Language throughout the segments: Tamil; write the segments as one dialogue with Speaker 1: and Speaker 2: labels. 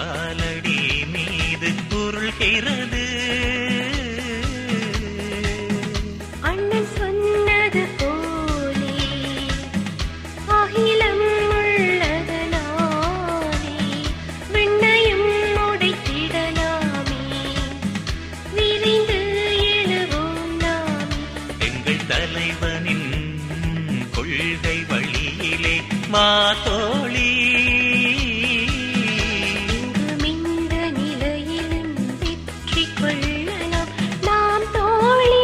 Speaker 1: காலடி மீது உருள்கிறது.
Speaker 2: அண்ணன் சொன்னது போலே அகிலம் உள்ளதனாலே விண்ணையும் உடைத்திடலாமே, விரைந்து எழுவோம் நாமே. எங்கள்
Speaker 1: தலைவனின் கொள்கை வழியிலே மாதோழி,
Speaker 2: இந்த நிலையிலும் வெற்றி கொள்ளலாம் நாம் தோழி.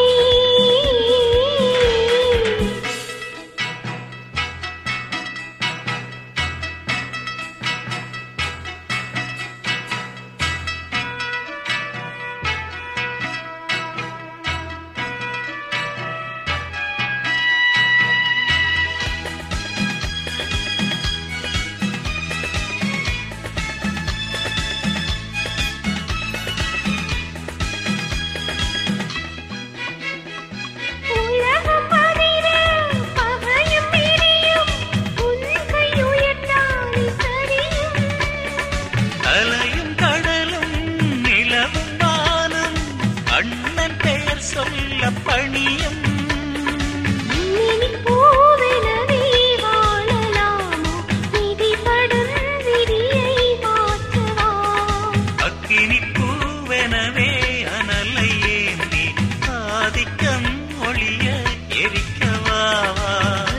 Speaker 1: அலையும் கடலும் நிலவும் வானும் அண்ணன் பெயர் சொல்ல பணியும். அக்கினி பூவெனவே அனலை ஏந்தி ஆதிக்கம் ஒளிய எரிக்கவாவா.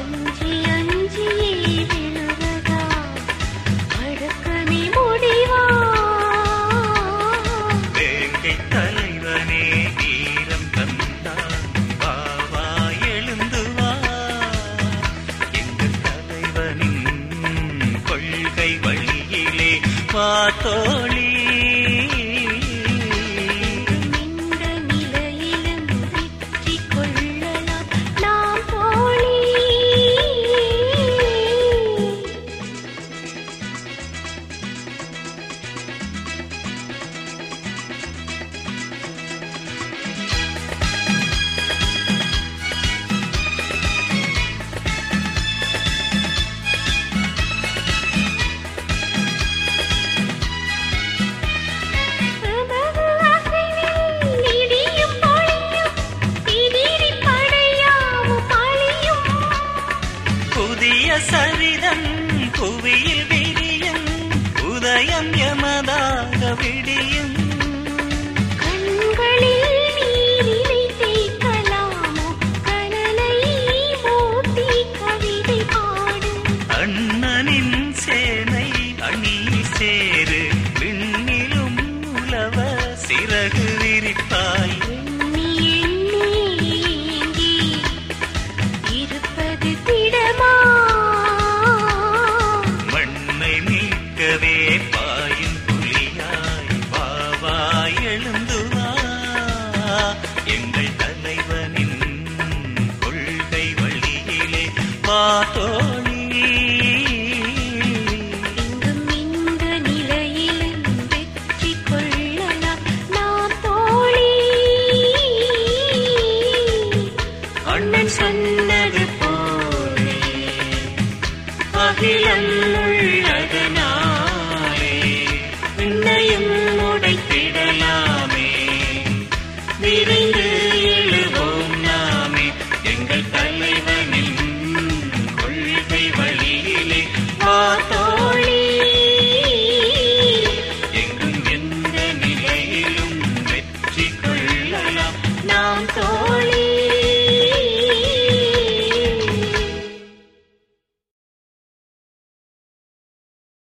Speaker 1: வேங்கை தலைவனே வீரம் தந்தான், வாவா எழுந்து வா. எங்கள் தலைவனின் கொள்கை வழியிலே வா தோழி.
Speaker 2: இந்த நிலையிலும் வெற்றி கொள்ளலாம் நாம் தோழி.
Speaker 1: புதிய சரிதம் புவியில் விரியும், உதயம் எமதாக விடியும்.
Speaker 2: கண்களில் நீரினை தேய்க்கலாமோ, கனலை மூட்டி கவிதை பாடு.
Speaker 1: அண்ணனின் சேனை அணி சேரு, விண்ணிலும் உலவ சிறகு விரிப்பு.